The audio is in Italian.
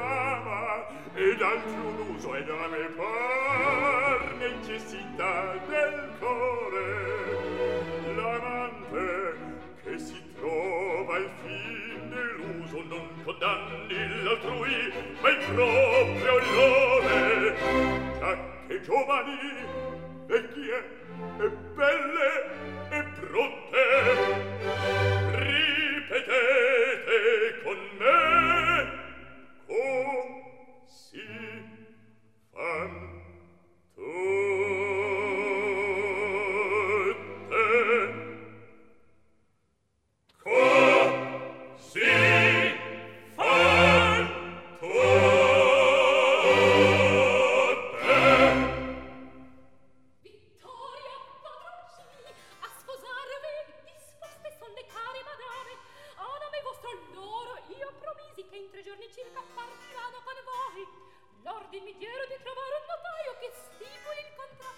ama ed altro uso ed a me par necessità del core l'amante che si trova al fin dell'uso non condanni l'altrui ma il proprio lode già che giovani vecchie e belle e brutte ripetete con me si fan tutte così fan tutte. Vittoria, padroncini, a sposarvi disposte son le care madame. A nome vostro loro io promisi che in 3 giorni circa partiranno con voi. L'ordin mi diero di trovare un notaio che stipuli il contratto